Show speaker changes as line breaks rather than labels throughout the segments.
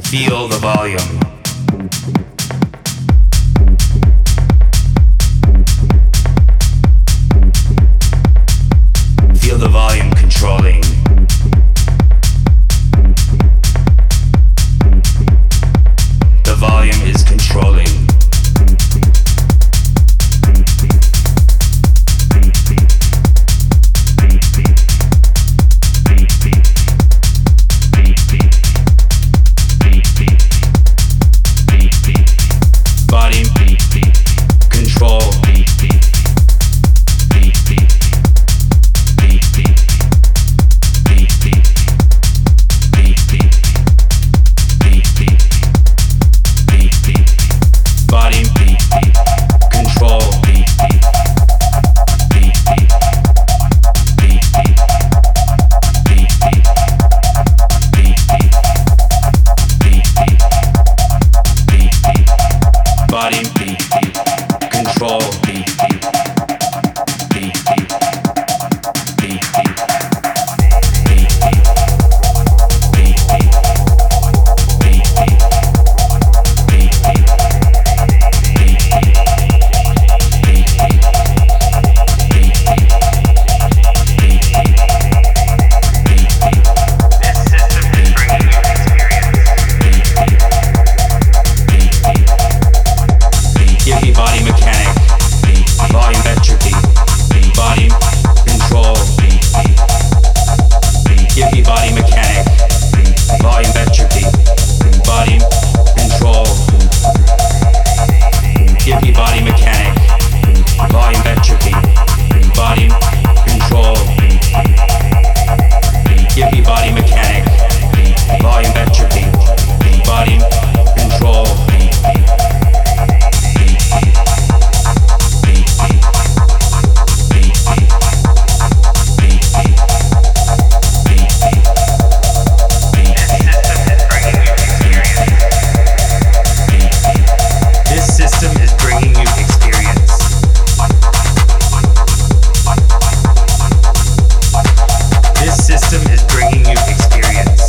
Feel the volume. Feel the volume controlling. The volume is controlling. Body control. Body control. Body control. Give me body mechanic, volumetrically, body control. Give me body mechanic, volumetrically, body control. Give me body mechanic, volumetrically, body control. Give me body mechanic, volumetrically, body control. This system is bringing you experience. This system is bringing you experience.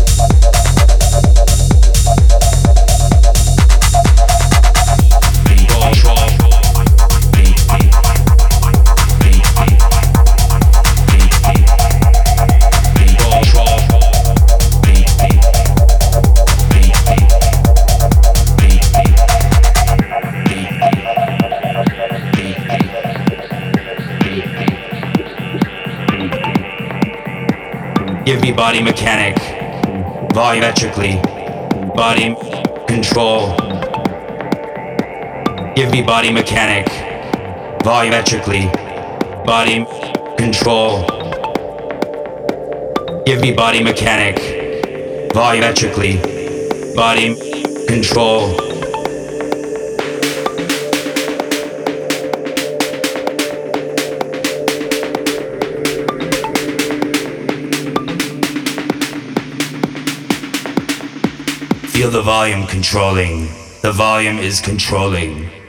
Give me body mechanic, volumetrically, body control. Give me body mechanic, volumetrically, body control. Give me body mechanic, volumetrically, body control. Feel the volume controlling. The volume is controlling.